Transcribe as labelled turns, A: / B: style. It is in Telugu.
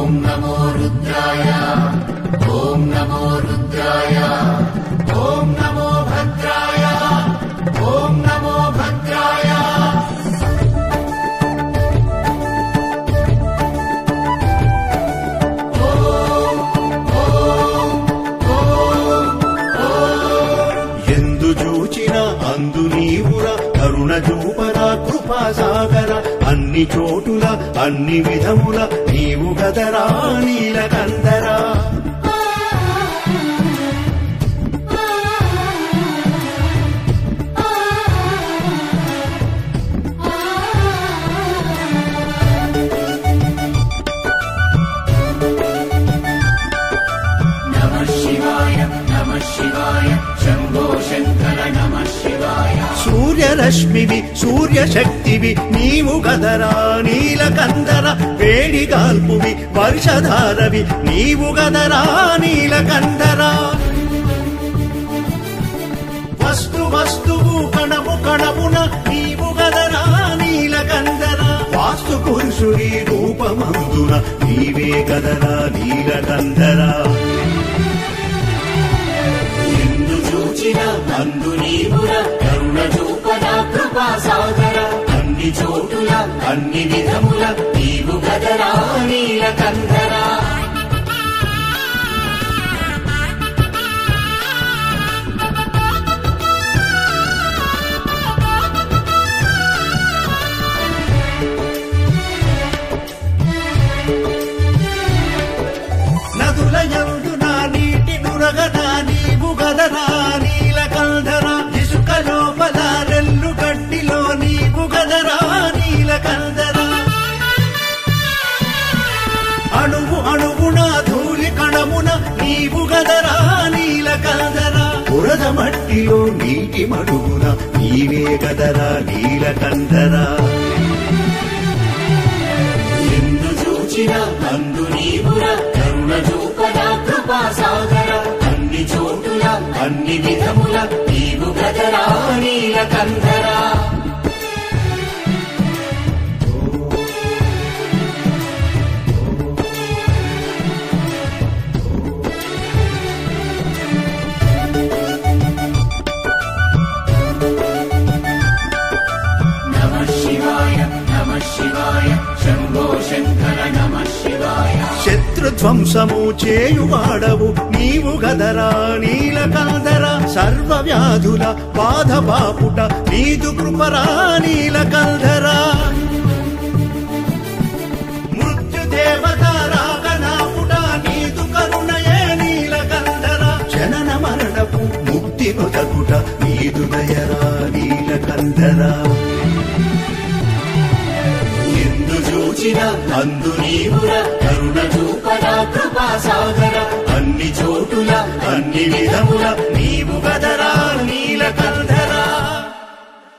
A: నమో రుద్రాయ ఓం నమో రుద్రాయ ఓం నమో భద్రాయ ఓం నమో భద్రాయ
B: ఎందు చూచిన అందు నీవురా కరుణ చూపరా కృపా సాగర అన్ని చోటుల అన్ని విధముల నీవు గదరా నీలకందరా సూర్యరశ్మివి సూర్యశక్తివి నీవు గదరా నీలకందర వేడిగాల్పువి వర్షధారవి నీవు గదరా నీలకందరా వస్తువు కణము కణమున నీవు గదరా నీలకందర వాస్తు పురుషుడి రూపమందున నీవే గదరా నీలకందరా
A: అందు నీవుర కరుణ చూపన కృపా సాగర అన్ని చోటుల అన్ని విధముల నీవు గదరా నీలకందరా
B: నదుల యందున నీటి నురగన నీవు గదరా నీలకందరా ఇసుక లోపల రెల్లు గడ్డిలో నీవు గదరా నీలకందరా అణువు అణువున ధూళి కణమున నీవు గదరా నీలకందరా బురద మట్టిలో నీటి మడుగున నీవే గదరా నీలకందరా
A: ఎందు చూచిన అందు నీవుర కరుణ చూపన కృపా సాగర అన్ని చోటుల అన్ని విధముల నీవు గదరా నీలకందరా
B: శత్రుధ్వంసము చేయువాడవు నీవు గదరా నీలకందర సర్వ వ్యాధుల బాధ బాపుట నీదు కృపరా నీలకందరా మృత్యుదేవత రాగనాపుట నీదు కరుణయే నీలకందర జనన మరణపు ముక్తి నొదగుట నీదు దయరా నీలకందరా
A: చూచిన అందు నీవుర కరుణ చూపన కృపా సాగర అన్ని చోటుల అన్ని విధముల నీవు